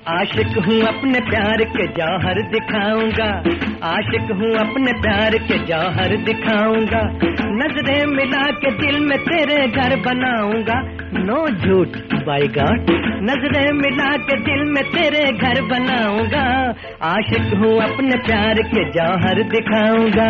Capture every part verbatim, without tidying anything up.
आशिक हूँ अपने प्यार के जौहर दिखाऊंगा, आशिक हूँ अपने प्यार के जौहर दिखाऊंगा। नजरें मिला के दिल में तेरे घर बनाऊंगा, नो झूठ बाय गॉड। नजरें मिला के दिल में तेरे घर बनाऊंगा, आशिक हूँ अपने प्यार के जौहर दिखाऊंगा।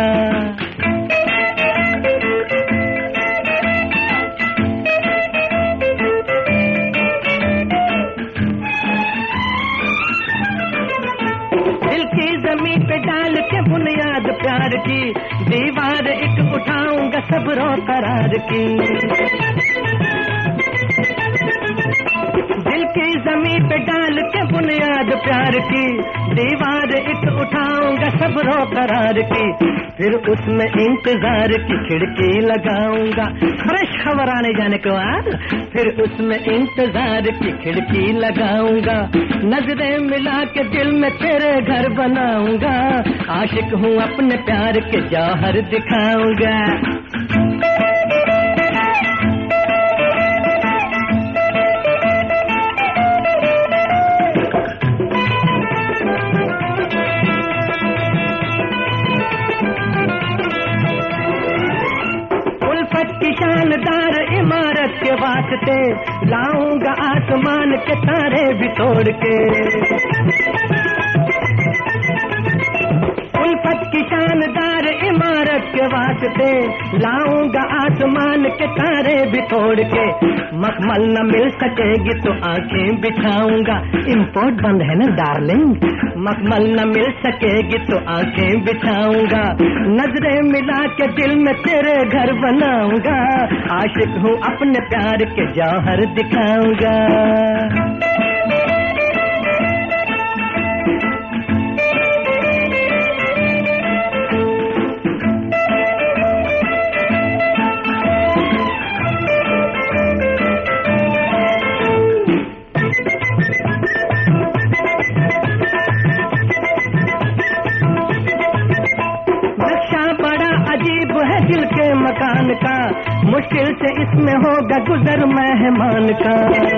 जमीन पे डाल के बुनियाद प्यार की, दीवार एक उठाऊंगा सब्रो करार की। दिल की जमीन पे डाल के बुनियाद प्यार की, दीवार एक उठाऊंगा सब्रो करार की। फिर उसमें इंतजार की खिड़की लगाऊंगा, फ्रेश खबर आने जाने को बाद फिर उसमें इंतजार की खिड़की लगाऊंगा। नजरें मिला के दिल में तेरे घर बनाऊंगा, आशिक हूँ अपने प्यार के जौहर दिखाऊंगा। शानदार इमारत के वास्ते लाऊंगा आसमान के तारे भी तोड़ के। उल्फत की शानदार इमारत के वास्ते लाऊंगा आसमान के तारे भी तोड़ के। मखमल न मिल सकेगी तो आंखें बिछाऊंगा, इम्पोर्ट बंद है ना डार्लिंग। मखमल न मिल सकेगी तो आंखें बिछाऊंगा। नजरें मिला के दिल में तेरे घर बनाऊंगा, आशिक हूँ अपने प्यार के जौहर दिखाऊंगा। दिल के मकान का मुश्किल से इसमें होगा गुजर मेहमान का।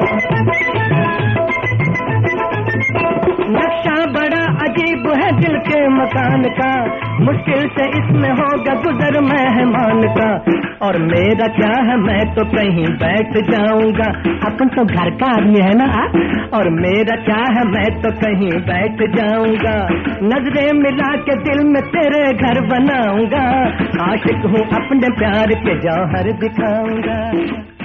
नक्शा बड़ा अजीब है दिल के मकान का, मुश्किल से इसमें होगा गुजर मेहमान का। और मेरा क्या है मैं तो कहीं बैठ जाऊंगा, अपन तो घर का आदमी है ना। और मेरा क्या है मैं तो कहीं बैठ जाऊंगा। नजरें मिला के दिल में तेरे घर बनाऊंगा, आशिक हूँ अपने प्यार के जौहर दिखाऊंगा।